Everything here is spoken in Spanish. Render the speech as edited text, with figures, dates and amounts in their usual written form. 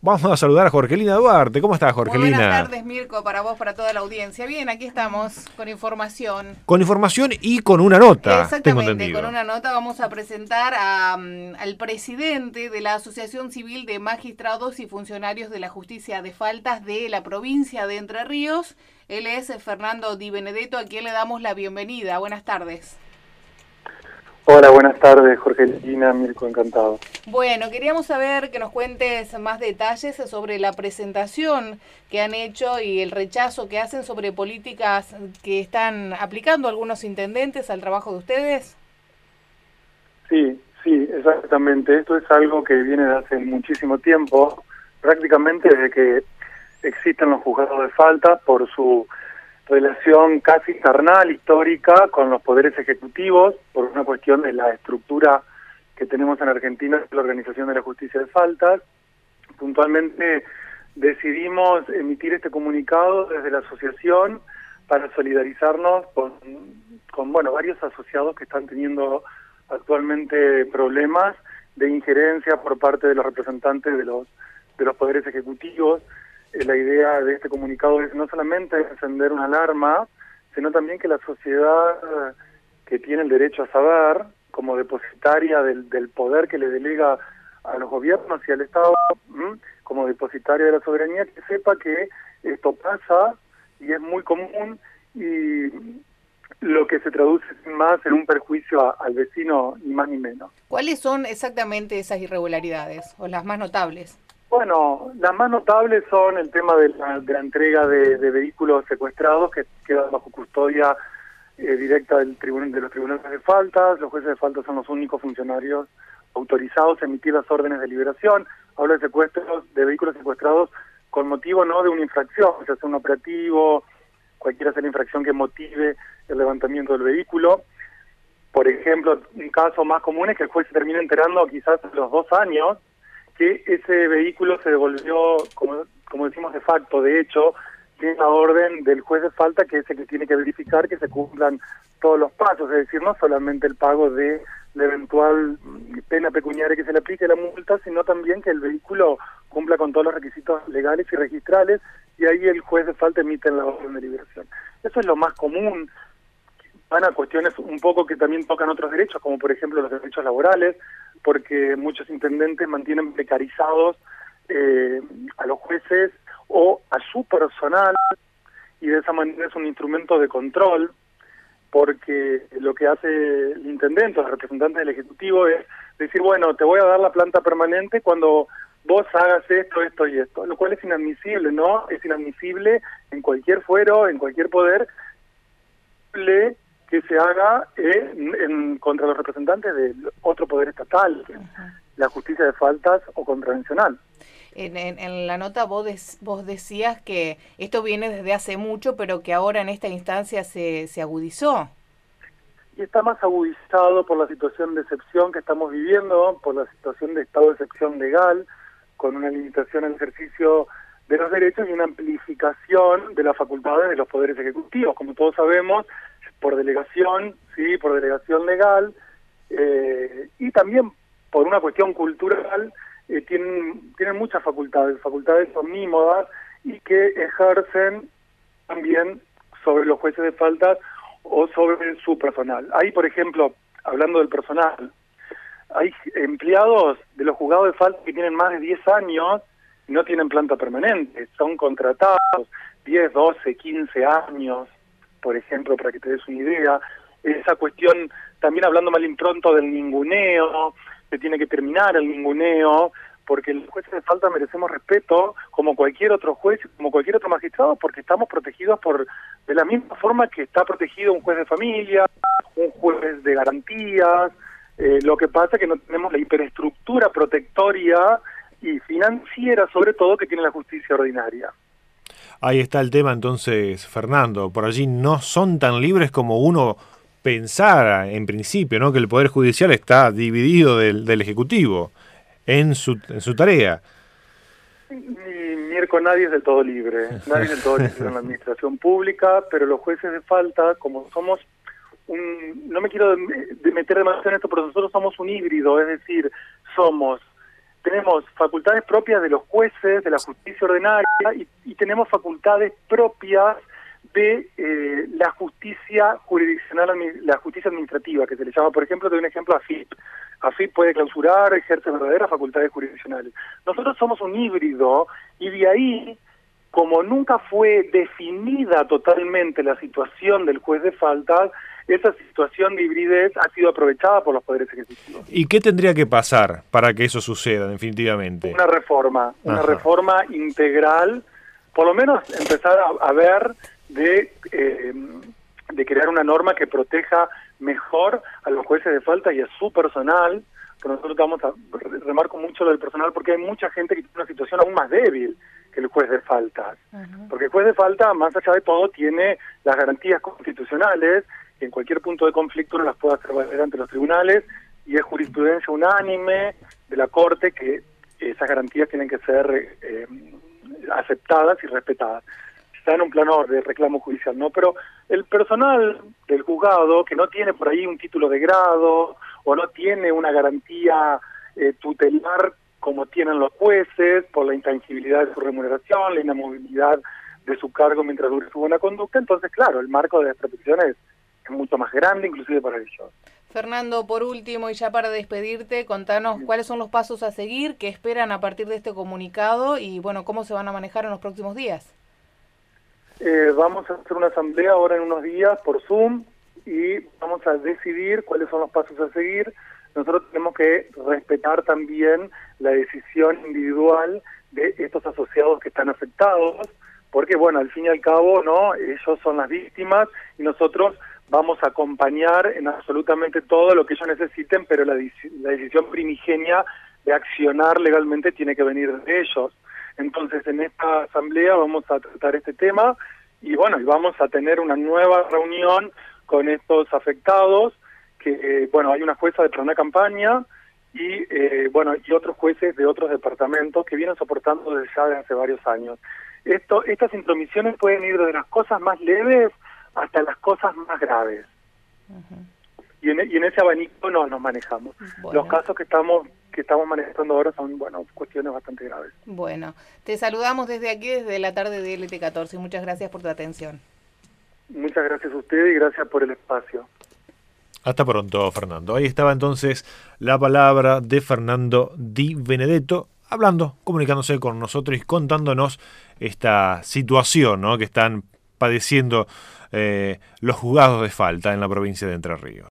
Vamos a saludar a Jorgelina Duarte. ¿Cómo estás, Muy Jorgelina? buenas tardes, Mirko, para vos, para toda la audiencia. Bien, aquí estamos con información. Con información y con una nota, tengo Exactamente, entendido. con una nota vamos a presentar al presidente de la Asociación Civil de Magistrados y Funcionarios de la Justicia de Faltas de la provincia de Entre Ríos. Él es Fernando Di Benedetto, a quien le damos la bienvenida. Buenas tardes. Hola, buenas tardes, Jorgelina, Mirko, encantado. Bueno, queríamos saber que nos cuentes más detalles sobre la presentación que han hecho y el rechazo que hacen sobre políticas que están aplicando algunos intendentes al trabajo de ustedes. Sí, exactamente. Esto es algo que viene de hace muchísimo tiempo, prácticamente desde que existen los juzgados de falta por su relación casi carnal, histórica, con los poderes ejecutivos, por una cuestión de la estructura que tenemos en Argentina, la Organización de la Justicia de Faltas. Puntualmente decidimos emitir este comunicado desde la asociación para solidarizarnos con varios asociados que están teniendo actualmente problemas de injerencia por parte de los representantes de los poderes ejecutivos. La idea de este comunicado es no solamente encender una alarma, sino también que la sociedad, que tiene el derecho a saber, como depositaria del poder que le delega a los gobiernos y al Estado, como depositaria de la soberanía, que sepa que esto pasa y es muy común, y lo que se traduce sin más en un perjuicio al vecino, ni más ni menos. ¿Cuáles son exactamente esas irregularidades o las más notables? Bueno, las más notables son el tema de la entrega de vehículos secuestrados que quedan bajo custodia directa de los tribunales de faltas. Los jueces de faltas son los únicos funcionarios autorizados a emitir las órdenes de liberación. Habla de secuestros de vehículos secuestrados con motivo no de una infracción, ya sea un operativo, cualquiera sea la infracción que motive el levantamiento del vehículo. Por ejemplo, un caso más común es que el juez se termina enterando quizás a los 2 años que ese vehículo se devolvió, como decimos de facto, de hecho, tiene la orden del juez de falta, que es el que tiene que verificar que se cumplan todos los pasos, es decir, no solamente el pago de la eventual pena pecuniaria que se le aplique la multa, sino también que el vehículo cumpla con todos los requisitos legales y registrales, y ahí el juez de falta emite la orden de liberación. Eso es lo más común. Van a cuestiones un poco que también tocan otros derechos, como por ejemplo los derechos laborales, porque muchos intendentes mantienen precarizados a los jueces o a su personal, y de esa manera es un instrumento de control, porque lo que hace el intendente o el representante del Ejecutivo es decir, bueno, te voy a dar la planta permanente cuando vos hagas esto, esto y esto, lo cual es inadmisible, ¿no? Es inadmisible en cualquier fuero, en cualquier poder, que se haga contra los representantes del otro poder estatal, la justicia de faltas o contravencional. En la nota vos decías que esto viene desde hace mucho, pero que ahora en esta instancia se agudizó. Y está más agudizado por la situación de excepción que estamos viviendo, por la situación de estado de excepción legal, con una limitación al ejercicio de los derechos y una amplificación de las facultades de los poderes ejecutivos. Como todos sabemos, por delegación, sí, por delegación legal, y también por una cuestión cultural, tienen muchas facultades omnímodas, y que ejercen también sobre los jueces de faltas o sobre su personal. Ahí, por ejemplo, hablando del personal, hay empleados de los juzgados de falta que tienen más de 10 años y no tienen planta permanente, son contratados 10, 12, 15 años, por ejemplo, para que te des una idea. Esa cuestión, también hablando mal impronto del ninguneo, que tiene que terminar el ninguneo, porque los jueces de falta merecemos respeto como cualquier otro juez, como cualquier otro magistrado, porque estamos protegidos de la misma forma que está protegido un juez de familia, un juez de garantías. Lo que pasa es que no tenemos la hiperestructura protectoria y financiera, sobre todo, que tiene la justicia ordinaria. Ahí está el tema entonces, Fernando. Por allí no son tan libres como uno pensara en principio, ¿no? Que el Poder Judicial está dividido del Ejecutivo en su tarea. Mirko, nadie es del todo libre. Nadie es del todo libre en la administración pública, pero los jueces de falta, como somos no me quiero meter demasiado en esto, pero nosotros somos un híbrido, es decir, somos tenemos facultades propias de los jueces, de la justicia ordinaria, y tenemos facultades propias de la justicia jurisdiccional, la justicia administrativa, que se le llama, por ejemplo, doy un ejemplo, AFIP. AFIP puede clausurar, ejerce verdaderas facultades jurisdiccionales. Nosotros somos un híbrido, y de ahí, como nunca fue definida totalmente la situación del juez de faltas, esa situación de hibridez ha sido aprovechada por los poderes ejecutivos. ¿Y qué tendría que pasar para que eso suceda definitivamente? Una reforma integral, por lo menos empezar a ver de crear una norma que proteja mejor a los jueces de falta y a su personal. Pero nosotros remarco mucho lo del personal porque hay mucha gente que tiene una situación aún más débil que el juez de falta. Porque el juez de falta, más allá de todo, tiene las garantías constitucionales, que en cualquier punto de conflicto no las puede hacer valer ante los tribunales, y es jurisprudencia unánime de la Corte que esas garantías tienen que ser aceptadas y respetadas. Está en un plano de reclamo judicial, ¿no? Pero el personal del juzgado, que no tiene por ahí un título de grado, o no tiene una garantía tutelar como tienen los jueces, por la intangibilidad de su remuneración, la inamovilidad de su cargo mientras dure su buena conducta, entonces, claro, el marco de desprotección es mucho más grande, inclusive para ellos. Fernando, por último, y ya para despedirte, contanos cuáles son los pasos a seguir, qué esperan a partir de este comunicado y, bueno, cómo se van a manejar en los próximos días. Vamos a hacer una asamblea ahora en unos días por Zoom y vamos a decidir cuáles son los pasos a seguir. Nosotros tenemos que respetar también la decisión individual de estos asociados que están afectados, porque, bueno, al fin y al cabo, no, ellos son las víctimas y nosotros vamos a acompañar en absolutamente todo lo que ellos necesiten, pero la decisión primigenia de accionar legalmente tiene que venir de ellos. Entonces, en esta asamblea vamos a tratar este tema y, bueno, y vamos a tener una nueva reunión con estos afectados, que, bueno, hay una jueza de plena campaña y, bueno, y otros jueces de otros departamentos que vienen soportando desde hace varios años. Estas intromisiones pueden ir desde las cosas más leves hasta las cosas más graves. Y en ese abanico nos manejamos. Bueno. Los casos que estamos manejando ahora son, bueno, cuestiones bastante graves. Bueno, te saludamos desde aquí, desde la tarde de LT14. Muchas gracias por tu atención. Muchas gracias a usted y gracias por el espacio. Hasta pronto, Fernando. Ahí estaba entonces la palabra de Fernando Di Benedetto, hablando, comunicándose con nosotros y contándonos esta situación, ¿no?, que están padeciendo los juzgados de falta en la provincia de Entre Ríos.